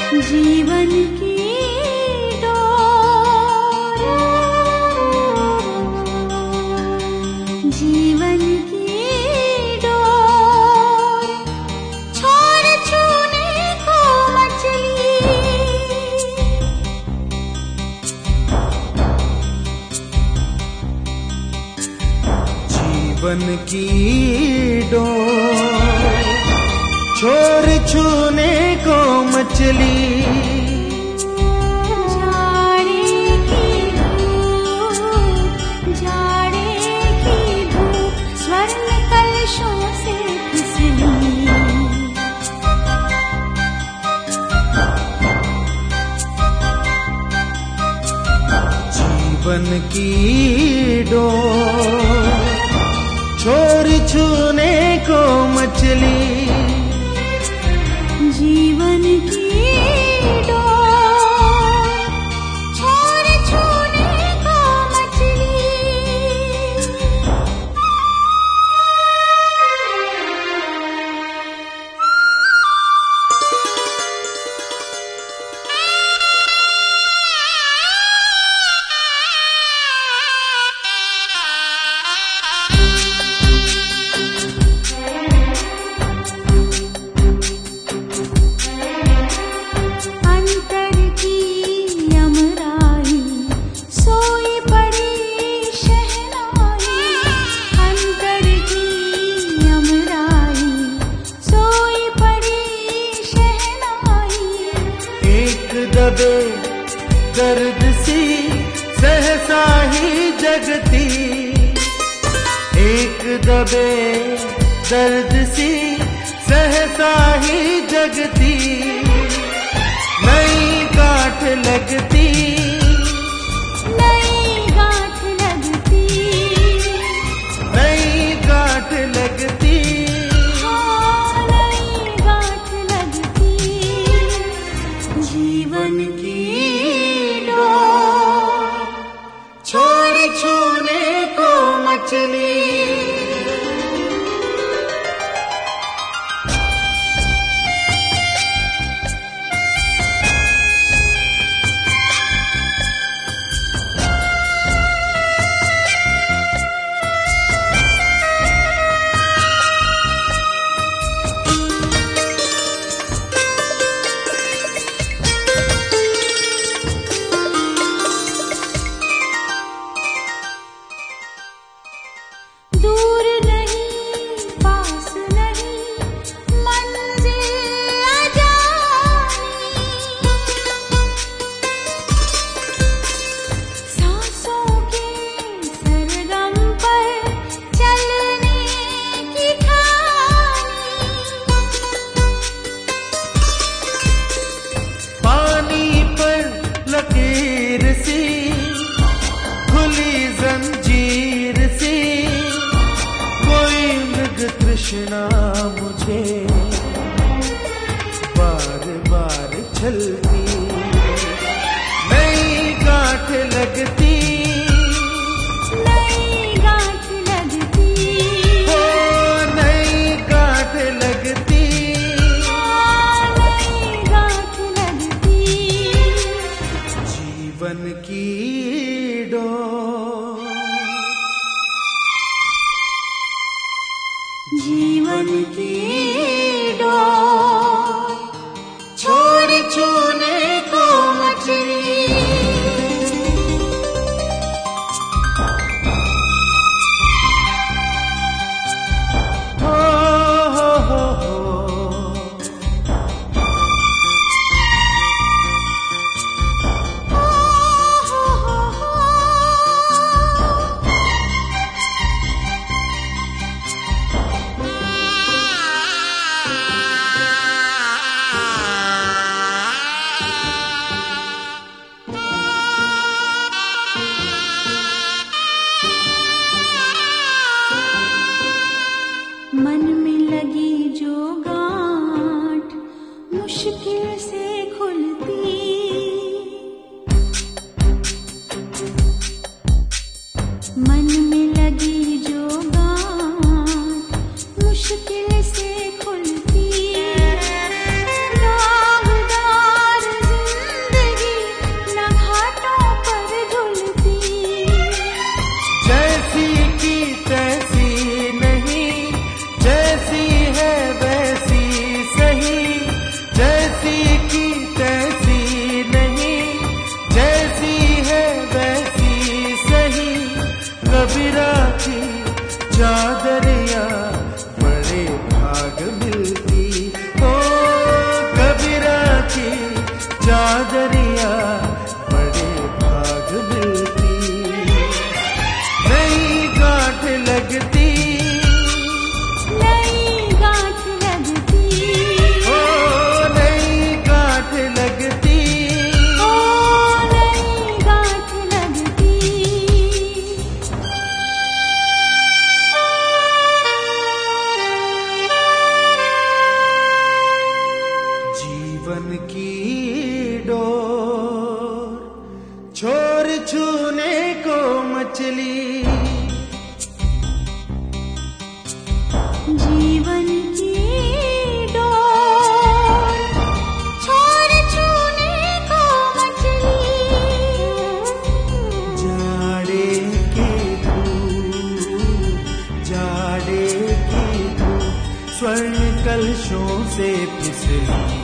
जीवन की जीवन की डोर छोड़ छूने को मचली। जीवन की डोर छोड़ छूने को मचली। जीवन की डोर छोड़ छूने को मचली। जीवन की डोर छोड़ छूने को मचली। दबे दर्द सी सहसा ही जगती। एक दबे दर्द सी सहसा ही जगती। नई गांठ लगती। नई गांठ लगती। नई गांठ लगती। जीवन की डोर छोड़ छूने को मचली। दूर नहीं पास नहीं मंजिल अजानी। सांसों के सरगम पर चलने की ठानी। पानी पर लकीर सी खुली जंजीर सी कृष्णा मुझे बार बार छलती। नई गांठ लगती। नई गांठ लगती। ओ नई गांठ लगती। नई गांठ लगती। जीवन की डोर जीवन की डोर छोड़ छूने को मचली। मन में लगी जो गांठ मुश्किल से खुलती। मन में लगी जो गांठ मुश्किल से खुलती। दागदार की डोर, छोर छूने को मछली। जीवन की डोर, छोर छूने को मछली। जाड़े की धूप स्वर्ण कलशों से फिसली।